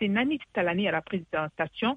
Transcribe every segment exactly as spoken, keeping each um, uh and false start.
c'est Nani Talani à la présentation.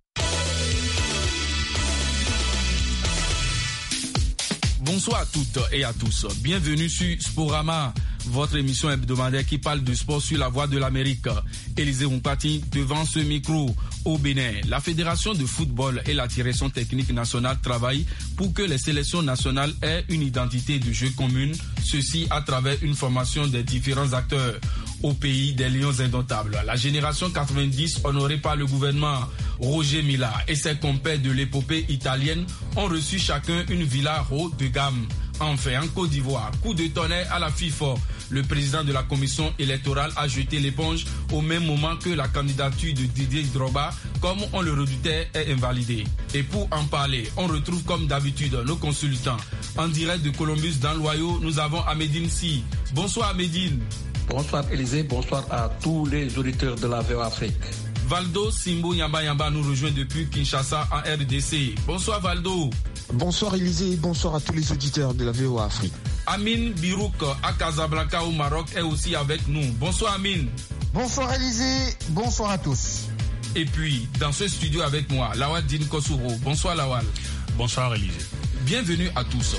Bonsoir à toutes et à tous. Bienvenue sur Sporama, votre émission hebdomadaire qui parle de sport sur la voie de l'Amérique. Élisée Rompati devant ce micro. Au Bénin, la Fédération de football et la direction technique nationale travaillent pour que les sélections nationales aient une identité de jeu commune, ceci à travers une formation des différents acteurs. Au pays des lions indomptables, la génération quatre-vingt-dix honorée par le gouvernement, Roger Mila et ses compères de l'épopée italienne ont reçu chacun une villa haut de gamme. Enfin, en Côte d'Ivoire, coup de tonnerre à la FIFA. Le président de la commission électorale a jeté l'éponge au même moment que la candidature de Didier Drogba, comme on le redoutait, est invalidée. Et pour en parler, on retrouve comme d'habitude nos consultants. En direct de Columbus dans l'Ohio, nous avons Amédine Si. Bonsoir Amédine. Bonsoir Élisée, bonsoir à tous les auditeurs de la V O A Afrique. Valdo Simbo Yamba Yamba nous rejoint depuis Kinshasa en R D C. Bonsoir Valdo. Bonsoir Élisée, bonsoir à tous les auditeurs de la V O A Afrique. Amine Birouk à Casablanca au Maroc est aussi avec nous. Bonsoir Amine. Bonsoir Élisée, bonsoir à tous. Et puis, dans ce studio avec moi, Lawal Dine Kosuro. Bonsoir Lawal. Bonsoir Élisée. Bienvenue à tous.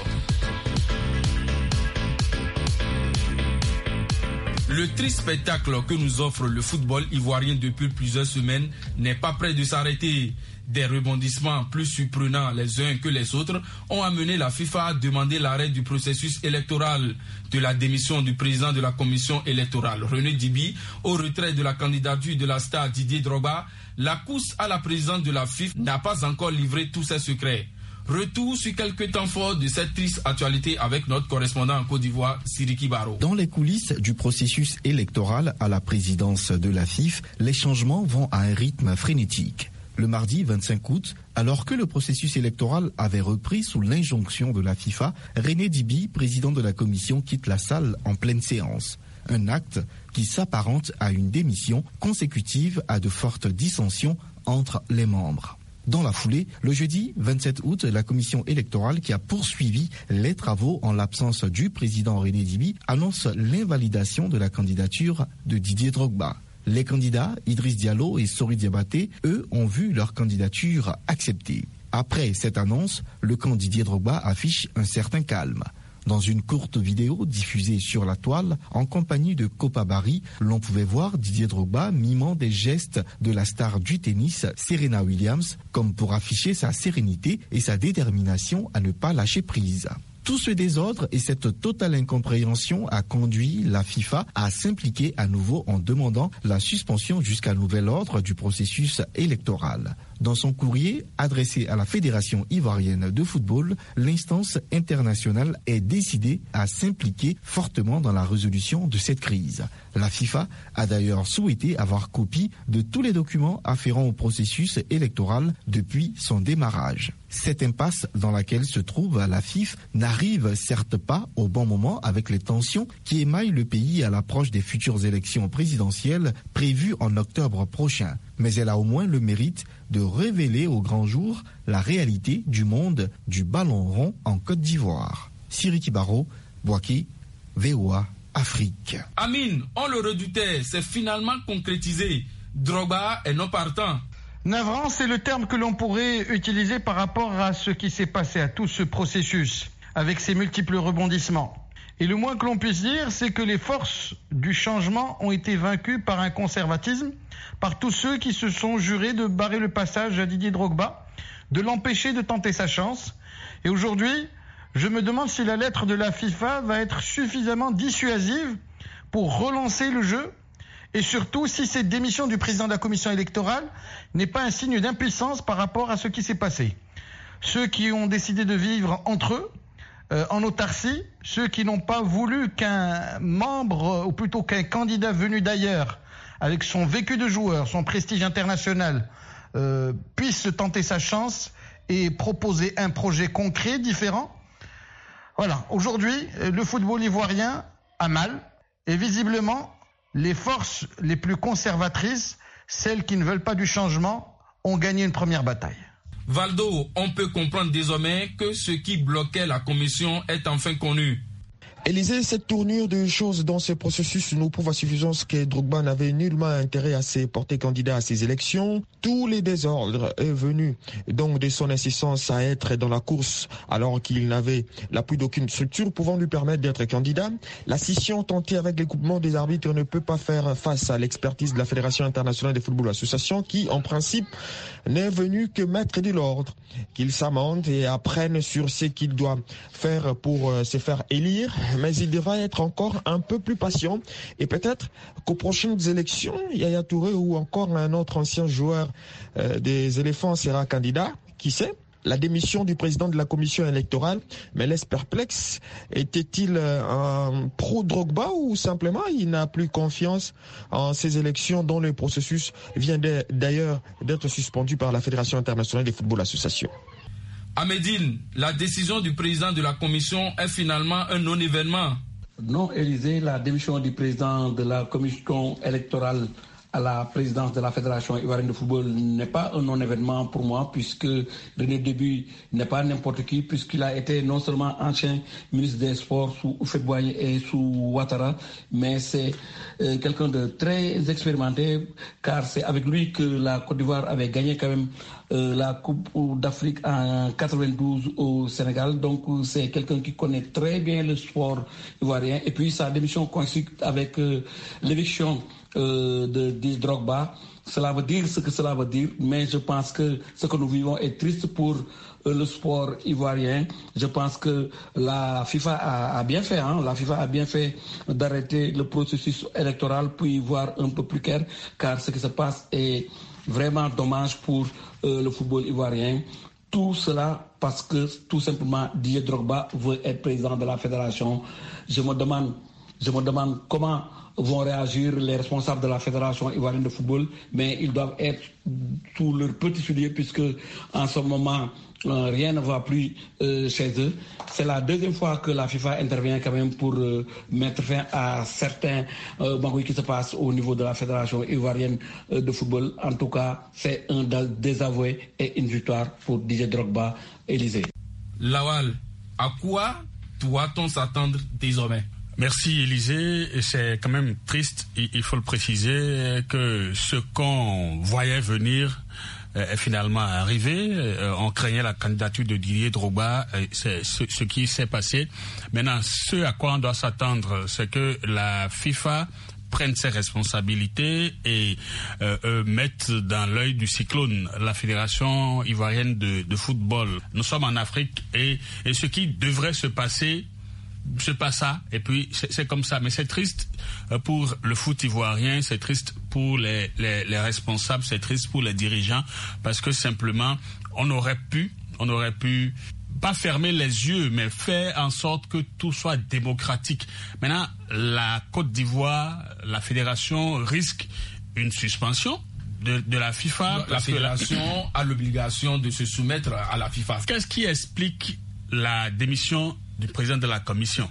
Le triste spectacle que nous offre le football ivoirien depuis plusieurs semaines n'est pas près de s'arrêter. Des rebondissements plus surprenants les uns que les autres ont amené la FIFA à demander l'arrêt du processus électoral, de la démission du président de la commission électorale, René Dibi, au retrait de la candidature de la star Didier Drogba. La course à la présidence de la FIFA n'a pas encore livré tous ses secrets. Retour sur quelques temps forts de cette triste actualité avec notre correspondant en Côte d'Ivoire, Siriki Baro. Dans les coulisses du processus électoral à la présidence de la FIFA, les changements vont à un rythme frénétique. Le mardi vingt-cinq août, alors que le processus électoral avait repris sous l'injonction de la FIFA, René Dibi, président de la commission, quitte la salle en pleine séance. Un acte qui s'apparente à une démission consécutive à de fortes dissensions entre les membres. Dans la foulée, le jeudi vingt-sept août, la commission électorale qui a poursuivi les travaux en l'absence du président René Dibi annonce l'invalidation de la candidature de Didier Drogba. Les candidats Idriss Diallo et Sori Diabaté, eux, ont vu leur candidature acceptée. Après cette annonce, le camp Didier Drogba affiche un certain calme. Dans une courte vidéo diffusée sur la toile, en compagnie de Kopa Barry, l'on pouvait voir Didier Drogba mimant des gestes de la star du tennis Serena Williams, comme pour afficher sa sérénité et sa détermination à ne pas lâcher prise. Tout ce désordre et cette totale incompréhension a conduit la FIFA à s'impliquer à nouveau en demandant la suspension jusqu'à nouvel ordre du processus électoral. Dans son courrier adressé à la Fédération ivoirienne de football, l'instance internationale est décidée à s'impliquer fortement dans la résolution de cette crise. La FIFA a d'ailleurs souhaité avoir copie de tous les documents afférents au processus électoral depuis son démarrage. Cette impasse dans laquelle se trouve la FIFA n'arrive certes pas au bon moment avec les tensions qui émaillent le pays à l'approche des futures élections présidentielles prévues en octobre prochain. Mais elle a au moins le mérite de révéler au grand jour la réalité du monde du ballon rond en Côte d'Ivoire. Siriki Baro, Boaké, V O A Afrique. Amine, on le redoutait, c'est finalement concrétisé. Drogba est non partant. Navrant, c'est le terme que l'on pourrait utiliser par rapport à ce qui s'est passé, à tout ce processus, avec ses multiples rebondissements. Et le moins que l'on puisse dire, c'est que les forces du changement ont été vaincues par un conservatisme, par tous ceux qui se sont jurés de barrer le passage à Didier Drogba, de l'empêcher de tenter sa chance. Et aujourd'hui, je me demande si la lettre de la FIFA va être suffisamment dissuasive pour relancer le jeu, et surtout si cette démission du président de la commission électorale n'est pas un signe d'impuissance par rapport à ce qui s'est passé. Ceux qui ont décidé de vivre entre eux, Euh, en autarcie, ceux qui n'ont pas voulu qu'un membre, ou plutôt qu'un candidat venu d'ailleurs, avec son vécu de joueur, son prestige international, euh, puisse tenter sa chance et proposer un projet concret, différent. Voilà, aujourd'hui, le football ivoirien a mal, et visiblement, les forces les plus conservatrices, celles qui ne veulent pas du changement, ont gagné une première bataille. Valdo, on peut comprendre désormais que ce qui bloquait la commission est enfin connu. Élisée, cette tournure de choses dans ce processus nous prouve à suffisance que Drogba n'avait nullement intérêt à se porter candidat à ces élections. Tous les désordres est venu donc de son insistance à être dans la course alors qu'il n'avait l'appui d'aucune structure pouvant lui permettre d'être candidat. La scission tentée avec l'écoupement des arbitres ne peut pas faire face à l'expertise de la Fédération internationale de football association qui, en principe, n'est venue que mettre de l'ordre, qu'il s'amende et apprenne sur ce qu'il doit faire pour se faire élire. Mais il devra être encore un peu plus patient et peut-être qu'aux prochaines élections, Yaya Touré ou encore un autre ancien joueur euh, des éléphants sera candidat. Qui sait? La démission du président de la commission électorale me laisse perplexe. Était-il un pro-Drogba ou simplement il n'a plus confiance en ces élections dont le processus vient d'ailleurs d'être suspendu par la Fédération internationale de football association? À Médine, la décision du président de la commission est finalement un non-événement. Non, Élisée, la démission du président de la commission électorale à la présidence de la Fédération ivoirienne de football n'est pas un non-événement pour moi, puisque René Déby n'est pas n'importe qui, puisqu'il a été non seulement ancien ministre des Sports sous Houphouët-Boigny et sous Ouattara, mais c'est euh, quelqu'un de très expérimenté, car c'est avec lui que la Côte d'Ivoire avait gagné quand même euh, la Coupe d'Afrique en quatre-vingt-douze au Sénégal. Donc c'est quelqu'un qui connaît très bien le sport ivoirien. Et puis sa démission coïncide avec euh, l'éviction Euh, de, de Drogba. Cela veut dire ce que cela veut dire, mais je pense que ce que nous vivons est triste pour euh, le sport ivoirien. Je pense que la FIFA a, a bien fait, hein, la FIFA a bien fait d'arrêter le processus électoral pour y voir un peu plus clair, car ce qui se passe est vraiment dommage pour euh, le football ivoirien. Tout cela parce que tout simplement Didier Drogba veut être président de la fédération. Je me demande, je me demande comment vont réagir les responsables de la Fédération ivoirienne de football, mais ils doivent être sous leur petit soulier puisque en ce moment euh, rien ne va plus euh, chez eux. C'est la deuxième fois que la FIFA intervient quand même pour euh, mettre fin à certains euh, bangouilles qui se passent au niveau de la Fédération ivoirienne euh, de football. En tout cas, c'est un désavoué et une victoire pour Didier Drogba. Élisée. Lawal, à quoi doit-on s'attendre désormais? Merci Élisée, c'est quand même triste, il faut le préciser, que ce qu'on voyait venir est finalement arrivé. On craignait la candidature de Didier Drogba, c'est ce qui s'est passé. Maintenant, ce à quoi on doit s'attendre, c'est que la FIFA prenne ses responsabilités et euh, euh, mettre dans l'œil du cyclone la Fédération ivoirienne de, de football. Nous sommes en Afrique et, et ce qui devrait se passer se passe ça, et puis c'est comme ça. Mais c'est triste pour le foot ivoirien, c'est triste pour les, les, les responsables, c'est triste pour les dirigeants, parce que simplement, on aurait pu, on aurait pu pas fermer les yeux, mais faire en sorte que tout soit démocratique. Maintenant, la Côte d'Ivoire, la fédération risque une suspension de, de la FIFA. La fédération la... a l'obligation de se soumettre à la FIFA. Qu'est-ce qui explique la démission du président de la commission?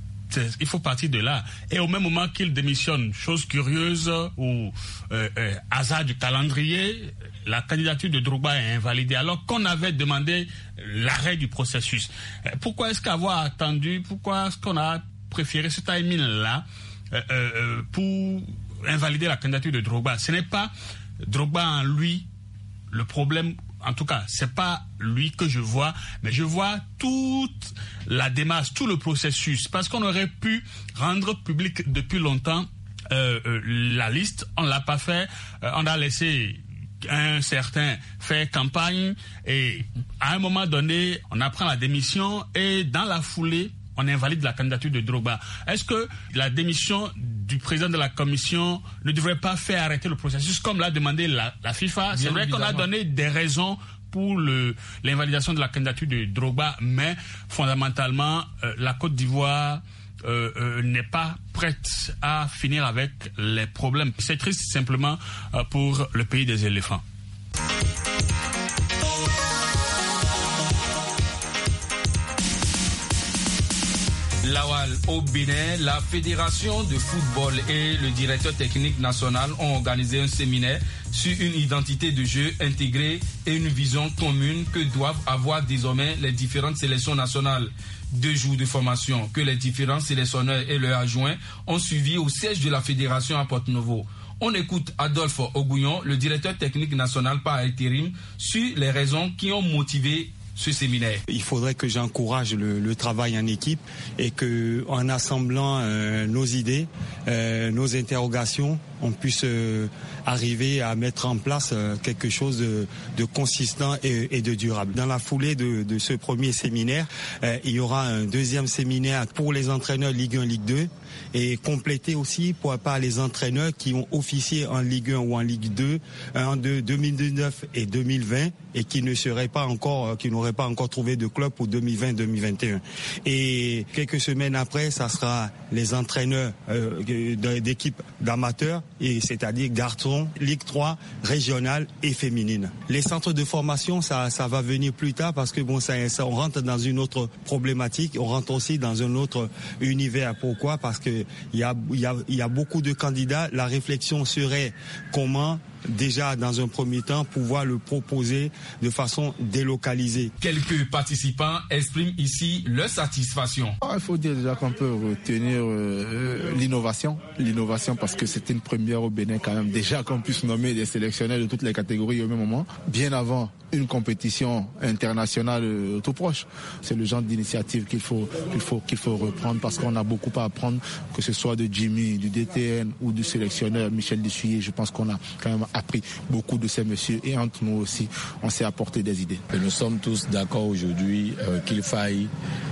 Il faut partir de là. Et au même moment qu'il démissionne, chose curieuse ou euh, euh, hasard du calendrier, la candidature de Drogba est invalidée alors qu'on avait demandé l'arrêt du processus. Pourquoi est-ce qu'avoir attendu, pourquoi est-ce qu'on a préféré ce timing-là euh, euh, pour invalider la candidature de Drogba? Ce n'est pas Drogba en lui le problème. En tout cas, c'est pas lui que je vois, mais je vois toute la démarche, tout le processus, parce qu'on aurait pu rendre public depuis longtemps euh, euh, la liste. On l'a pas fait. Euh, on a laissé un certain faire campagne et à un moment donné, on apprend la démission et dans la foulée, on invalide la candidature de Drogba. Est-ce que la démission du président de la commission ne devrait pas faire arrêter le processus comme l'a demandé la, la FIFA? C'est vrai qu'on a donné des raisons pour le, l'invalidation de la candidature de Drogba, mais fondamentalement, euh, la Côte d'Ivoire euh, euh, n'est pas prête à finir avec les problèmes. C'est triste simplement euh, pour le pays des éléphants. Lawal, au Bénin, la Fédération de football et le directeur technique national ont organisé un séminaire sur une identité de jeu intégrée et une vision commune que doivent avoir désormais les différentes sélections nationales. Deux jours de formation que les différents sélectionneurs et leurs adjoints ont suivi au siège de la Fédération à Porto-Novo. On écoute Adolphe Ogouillon, le directeur technique national par intérim, sur les raisons qui ont motivé ce séminaire. Il faudrait que j'encourage le, le travail en équipe et que, en assemblant euh, nos idées, euh, nos interrogations, on puisse euh, arriver à mettre en place euh, quelque chose de, de consistant et, et de durable. Dans la foulée de, de ce premier séminaire, euh, il y aura un deuxième séminaire pour les entraîneurs Ligue un, Ligue deux et complété aussi pour, par les entraîneurs qui ont officié en Ligue un ou en Ligue deux en deux mille dix-neuf et deux mille vingt et qui ne seraient pas encore, qui n'auraient pas encore trouvé de club pour deux mille vingt deux mille vingt et un. Et quelques semaines après, ça sera les entraîneurs euh, d'équipes d'amateurs, et c'est-à-dire garçons, Ligue trois, régionale et féminine. Les centres de formation, ça, ça va venir plus tard parce que bon, ça, ça, on rentre dans une autre problématique, on rentre aussi dans un autre univers. Pourquoi ? Parce que il y a, il y a, il y a beaucoup de candidats. La réflexion serait comment déjà dans un premier temps pouvoir le proposer de façon délocalisée. Quelques participants expriment ici leur satisfaction. Il faut dire déjà qu'on peut retenir euh, l'innovation, l'innovation parce que c'était une première au Bénin quand même, déjà qu'on puisse nommer des sélectionneurs de toutes les catégories au même moment, bien avant une compétition internationale euh, tout proche. C'est le genre d'initiative qu'il faut, qu'il faut, qu'il faut reprendre parce qu'on a beaucoup à apprendre, que ce soit de Jimmy, du D T N ou du sélectionneur Michel Dessuyer. Je pense qu'on a quand même appris beaucoup de ces messieurs et entre nous aussi, on s'est apporté des idées. Et nous sommes tous d'accord aujourd'hui euh, qu'il faille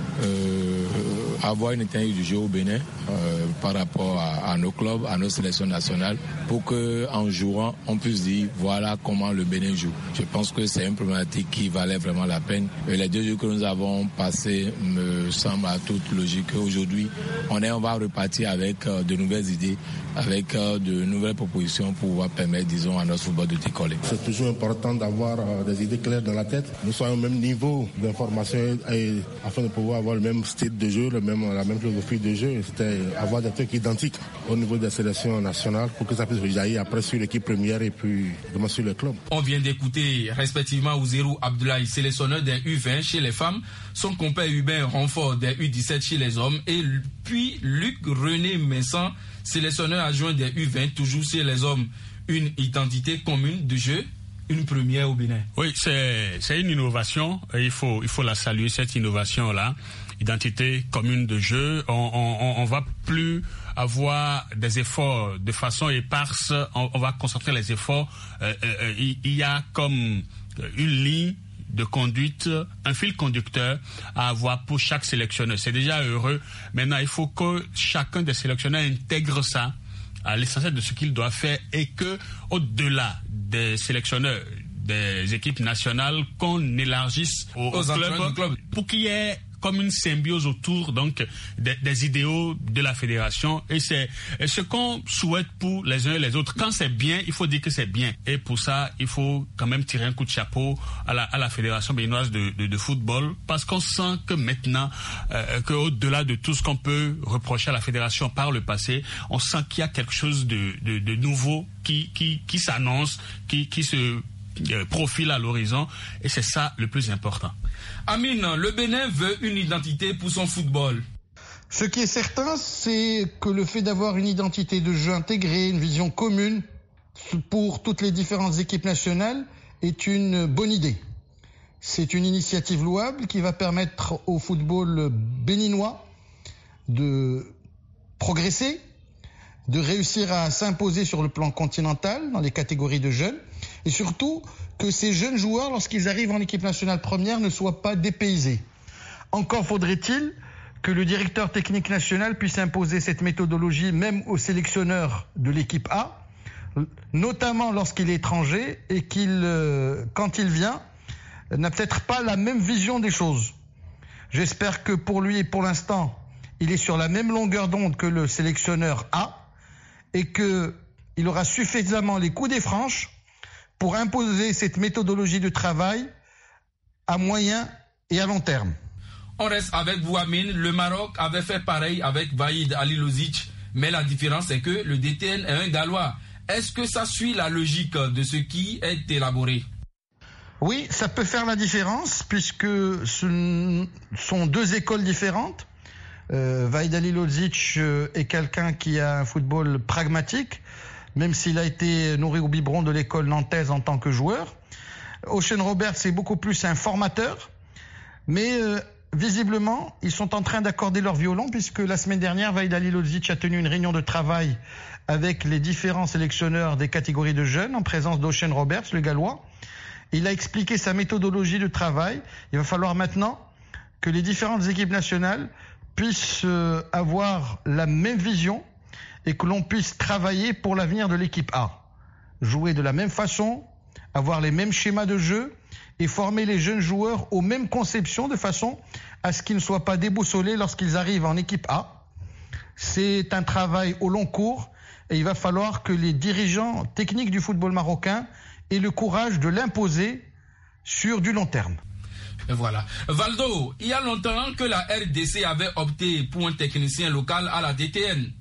euh, avoir une étendue du jeu au Bénin euh, par rapport à, à nos clubs, à nos sélections nationales, pour qu'en jouant, on puisse dire voilà comment le Bénin joue. Je pense que c'est une problématique qui valait vraiment la peine. Et les deux jours que nous avons passés me semblent à toute logique. Aujourd'hui, on, est, on va repartir avec euh, de nouvelles idées, avec euh, de nouvelles propositions pour pouvoir permettre, disons, à notre football de décoller. C'est toujours important d'avoir euh, des idées claires dans la tête. Nous sommes au même niveau d'information et, afin de pouvoir avoir le même style de jeu, le même, la même philosophie de jeu. C'était avoir des trucs identiques au niveau des sélections nationales pour que ça puisse jaillir après sur l'équipe première et puis demain sur le club. On vient d'écouter respectivement Ouzérou Abdoulaye, sélectionneur des U vingt chez les femmes, son compère Hubert Renfort des U dix-sept chez les hommes et puis Luc René Messan, sélectionneur adjoint des U vingt toujours chez les hommes. Une identité commune de jeu, une première au Bénin. Oui, c'est, c'est une innovation et il faut, il faut la saluer, cette innovation-là. Identité commune de jeu, on, on, on va plus avoir des efforts de façon éparse, on, on va concentrer les efforts. Euh, euh, il, il y a comme une ligne de conduite, un fil conducteur à avoir pour chaque sélectionneur. C'est déjà heureux. Maintenant, il faut que chacun des sélectionneurs intègre ça à l'essentiel de ce qu'il doit faire et que, au-delà des sélectionneurs des équipes nationales, qu'on élargisse aux, aux clubs club. Pour qu'il y ait comme une symbiose autour donc des, des idéaux de la fédération et c'est ce qu'on souhaite pour les uns et les autres. Quand c'est bien, il faut dire que c'est bien et pour ça, il faut quand même tirer un coup de chapeau à la, à la fédération béninoise de, de, de football parce qu'on sent que maintenant, euh, qu'au-delà de tout ce qu'on peut reprocher à la fédération par le passé, on sent qu'il y a quelque chose de, de, de nouveau qui, qui, qui s'annonce, qui, qui se profile à l'horizon et c'est ça le plus important. Amine, le Bénin veut une identité pour son football. Ce qui est certain, c'est que le fait d'avoir une identité de jeu intégrée, une vision commune pour toutes les différentes équipes nationales est une bonne idée. C'est une initiative louable qui va permettre au football béninois de progresser, de réussir à s'imposer sur le plan continental dans les catégories de jeunes et surtout que ces jeunes joueurs, lorsqu'ils arrivent en équipe nationale première, ne soient pas dépaysés. Encore faudrait-il que le directeur technique national puisse imposer cette méthodologie même aux sélectionneurs de l'équipe A, notamment lorsqu'il est étranger et qu'il, euh, quand il vient, n'a peut-être pas la même vision des choses. J'espère que pour lui, pour l'instant, il est sur la même longueur d'onde que le sélectionneur A et qu'il aura suffisamment les coups des franches pour imposer cette méthodologie de travail à moyen et à long terme. On reste avec vous, Amine. Le Maroc avait fait pareil avec Vahid Halilovic, mais la différence est que le D T N est un Gallois. Est-ce que ça suit la logique de ce qui est élaboré? Oui, ça peut faire la différence puisque ce sont deux écoles différentes. Euh, Vahid Halilovic est quelqu'un qui a un football pragmatique, même s'il a été nourri au biberon de l'école nantaise en tant que joueur. Ocean Roberts est beaucoup plus un formateur, mais euh, visiblement, ils sont en train d'accorder leur violon puisque la semaine dernière, Vahid Halilovic a tenu une réunion de travail avec les différents sélectionneurs des catégories de jeunes en présence d'Ocean Roberts, le Gallois. Il a expliqué sa méthodologie de travail. Il va falloir maintenant que les différentes équipes nationales puissent euh, avoir la même vision et que l'on puisse travailler pour l'avenir de l'équipe A. Jouer de la même façon, avoir les mêmes schémas de jeu et former les jeunes joueurs aux mêmes conceptions de façon à ce qu'ils ne soient pas déboussolés lorsqu'ils arrivent en équipe A. C'est un travail au long cours et il va falloir que les dirigeants techniques du football marocain aient le courage de l'imposer sur du long terme. Et voilà. Valdo, il y a longtemps que la R D C avait opté pour un technicien local à la D T N.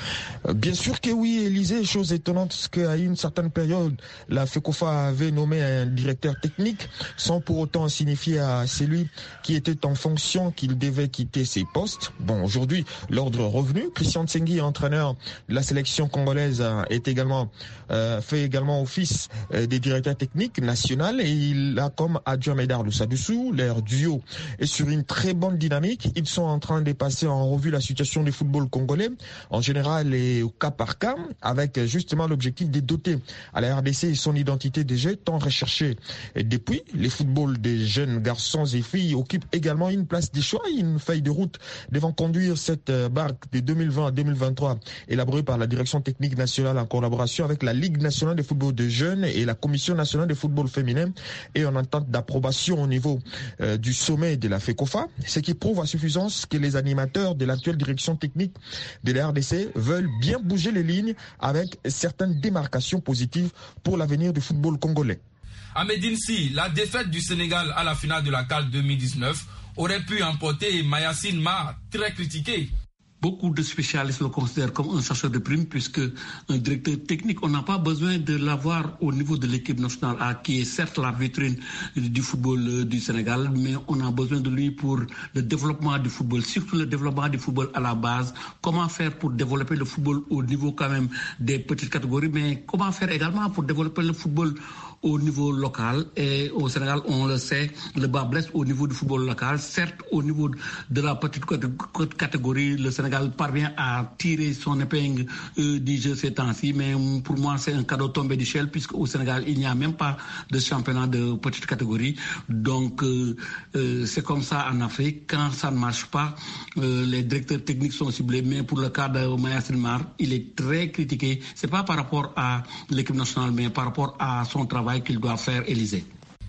Bien sûr que oui, Élisée, chose étonnante, parce qu'à une certaine période, la FECOFA avait nommé un directeur technique, sans pour autant signifier à celui qui était en fonction qu'il devait quitter ses postes. Bon, aujourd'hui, l'ordre est revenu. Christian Tsengui, entraîneur de la sélection congolaise, est également, euh, fait également office euh, des directeurs techniques national et il a comme adjoint Médard Lussadoussou. Leur duo est sur une très bonne dynamique. Ils sont en train de passer en revue la situation du football congolais, en général et au cas par cas, avec justement l'objectif de doter à la R D C son identité de jeu tant recherchée. Et depuis, les footballs des jeunes garçons et filles occupent également une place de choix, une feuille de route devant conduire cette barque de deux mille vingt à deux mille vingt-trois, élaborée par la direction technique nationale en collaboration avec la Ligue nationale de football de jeunes et la Commission nationale de football féminin, et en entente d'approbation au niveau euh, du sommet de la FECOFA, ce qui prouve à suffisance que les animateurs de l'actuelle direction technique de la R D C veulent bien bouger les lignes avec certaines démarcations positives pour l'avenir du football congolais. À Médine-Si, la défaite du Sénégal à la finale de la C A N deux mille dix-neuf aurait pu emporter Mayacine Mar, très critiqué. Beaucoup de spécialistes le considèrent comme un chasseur de primes puisque un directeur technique, on n'a pas besoin de l'avoir au niveau de l'équipe nationale A, qui est certes la vitrine du football du Sénégal, mais on a besoin de lui pour le développement du football, surtout le développement du football à la base. Comment faire pour développer le football au niveau quand même des petites catégories, mais comment faire également pour développer le football au niveau local. Et au Sénégal, on le sait, le bas blesse au niveau du football local. Certes, au niveau de la petite catégorie, le Sénégal parvient à tirer son épingle euh, du jeu ces temps-ci, mais pour moi, c'est un cadeau tombé du ciel, puisque au Sénégal, il n'y a même pas de championnat de petite catégorie. Donc, euh, euh, c'est comme ça en Afrique. Quand ça ne marche pas, euh, les directeurs techniques sont ciblés, mais pour le cas de Mayacine Mar, il est très critiqué. C'est pas par rapport à l'équipe nationale, mais par rapport à son travail qu'il doit faire, Élysée.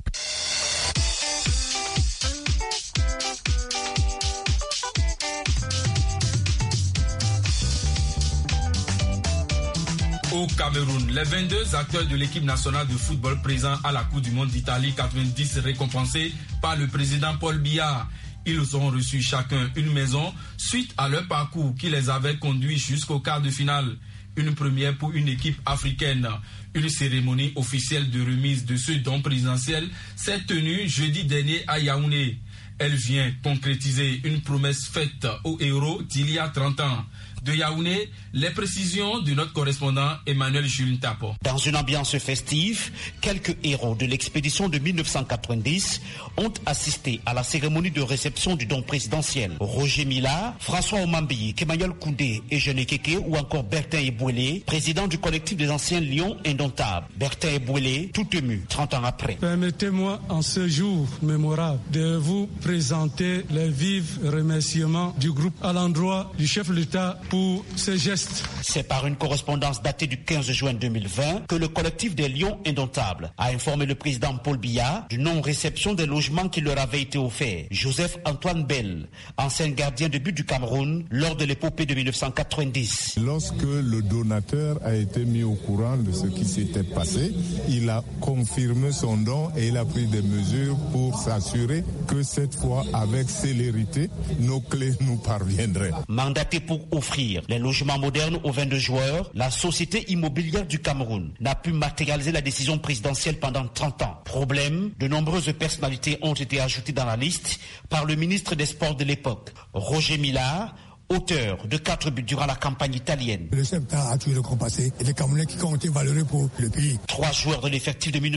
Au Cameroun, les vingt-deux acteurs de l'équipe nationale de football présents à la Coupe du Monde d'Italie quatre-vingt-dix récompensés par le président Paul Biya. Ils ont reçu chacun une maison suite à leur parcours qui les avait conduits jusqu'au quart de finale. Une première pour une équipe africaine. Une cérémonie officielle de remise de ce don présidentiel s'est tenue jeudi dernier à Yaoundé. Elle vient concrétiser une promesse faite aux héros d'il y a trente ans. De Yaoundé, les précisions de notre correspondant Emmanuel Jules Tapo. Dans une ambiance festive, quelques héros de l'expédition de mille neuf cent quatre-vingt-dix ont assisté à la cérémonie de réception du don présidentiel. Roger Mila, François Omambi, Emmanuel Koundé et Jeune Keke ou encore Bertin Ebouélé, président du collectif des anciens Lions indomptables. Bertin Ebouélé, tout ému, trente ans après. Permettez-moi en ce jour mémorable de vous présenter les vifs remerciements du groupe à l'endroit du chef de l'État pour ce geste. C'est par une correspondance datée du quinze juin deux mille vingt que le collectif des Lions Indomptables a informé le président Paul Biya du non-réception des logements qui leur avaient été offerts. Joseph Antoine Bell, ancien gardien de but du Cameroun, lors de l'épopée de mille neuf cent quatre-vingt-dix. Lorsque le donateur a été mis au courant de ce qui s'était passé, il a confirmé son don et il a pris des mesures pour s'assurer que cette fois, avec célérité, nos clés nous parviendraient. Mandaté pour offrir les logements modernes aux vingt-deux joueurs, la Société immobilière du Cameroun n'a pu matérialiser la décision présidentielle pendant trente ans. Problème, de nombreuses personnalités ont été ajoutées dans la liste par le ministre des Sports de l'époque, Roger Mila, auteur de quatre buts durant la campagne italienne. Le chef d'État a tué le grand passé et les Camerounais qui ont été valeureux pour le pays. Trois joueurs de l'effectif de mille neuf cent